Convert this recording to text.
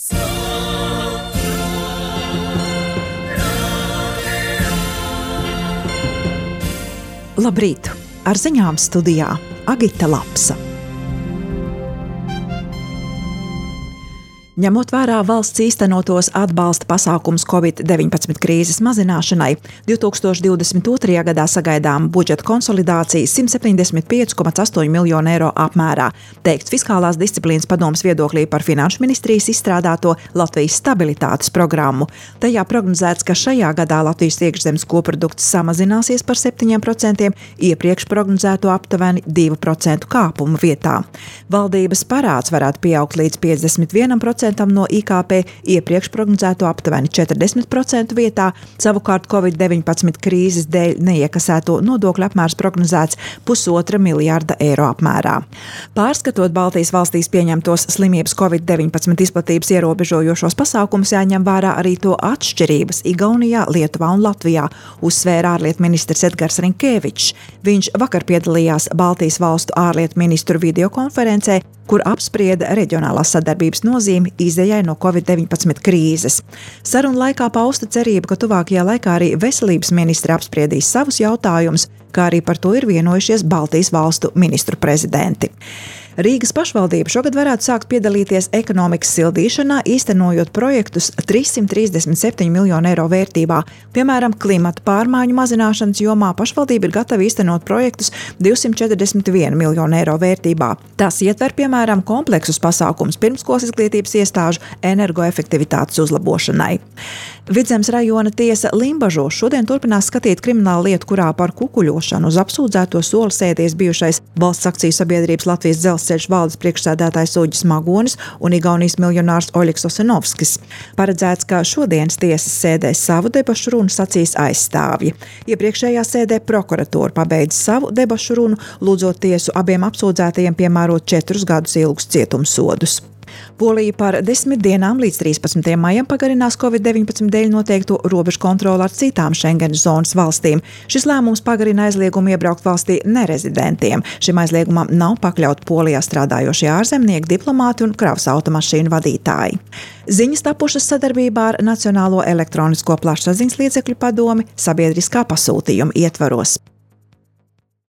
Labrīt! Ar ziņām studijā Agita Lapsa. Ņemot vērā valsts īstenotos atbalsta pasākums Covid-19 krīzes mazināšanai, 2022. gadā sagaidām budžeta konsolidācija 175,8 miljonu eiro apmērā, teikts Fiskālās disciplīnas padomes viedoklī par Finanšu ministrijas izstrādāto Latvijas stabilitātes programmu. Tajā prognozēts, ka šajā gadā Latvijas iekšzemes koprodukts samazināsies par 7%, iepriekš prognozēto aptuveni 2% kāpumu vietā. Valdības parāds varētu pieaugt līdz 51% no IKP, iepriekš prognozēto aptuveni 40% vietā, savukārt Covid-19 krīzes dēļ neiekasēto nodokļu apmērs prognozēts 1,5 miljārda eiro apmērā. Pārskatot Baltijas valstīs pieņemtos slimības Covid-19 izplatības ierobežojošos pasākumus, jāņem vērā arī to atšķirības Igaunijā, Lietuvā un Latvijā, uzsvēra ārlietu ministrs Edgars Rinkēvičs. Viņš vakar piedalījās Baltijas valstu ārlietu ministru videokonferencē, kur apsprieda reģionālās sadarbības nozīmi izejai no Covid-19 krīzes. Sarunu laikā pausta cerība, ka tuvākajā laikā arī veselības ministri apspriedīs savus jautājumus, kā arī par to ir vienojušies Baltijas valstu ministru prezidenti. Rīgas pašvaldība šogad varētu sākt piedalīties ekonomikas sildīšanā, īstenojot projektus 337 miljonu eiro vērtībā. Piemēram, klimata pārmaiņu mazināšanas jomā pašvaldība ir gatava īstenot projektus 241 miljonu eiro vērtībā. Tas ietver, piemēram, kompleksus pasākumus pirmskolas izglītības iestāžu energoefektivitātes uzlabošanai. Vidzemes rajona tiesa Limbažos šodien turpinās skatīt kriminālu lietu, kurā par kukuļošanu uz apsūdzēto soli sēdies bijušais valsts akciju sabiedrības Latvijas dzelzceļa valdes priekšsēdētājs Uģis Magonis un Igaunijas miljonārs Oļegs Osenovskis. Paredzēts, ka šodienas tiesas sēdē savu debašu runu sacīs aizstāvji. Iepriekšējā sēdē prokuratūra pabeidz savu debašu runu, lūdzot tiesu abiem apsūdzētajiem piemērot 4 gadus ilgus cietumsodus. Polija par 10 dienām līdz 13. maijam pagarinās Covid-19 dēļ noteikto robežu kontroli ar citām Schengenas zonas valstīm. Šis lēmums pagarina aizliegumu iebraukt valstī nerezidentiem. Šim aizliegumam nav pakļauti Polijā strādājošie ārzemnieki, diplomāti un kravas automašīnu vadītāji. Ziņas tapušas sadarbībā ar Nacionālo elektronisko plašsaziņas līdzekļu padomi sabiedriskā pasūtījuma ietvaros.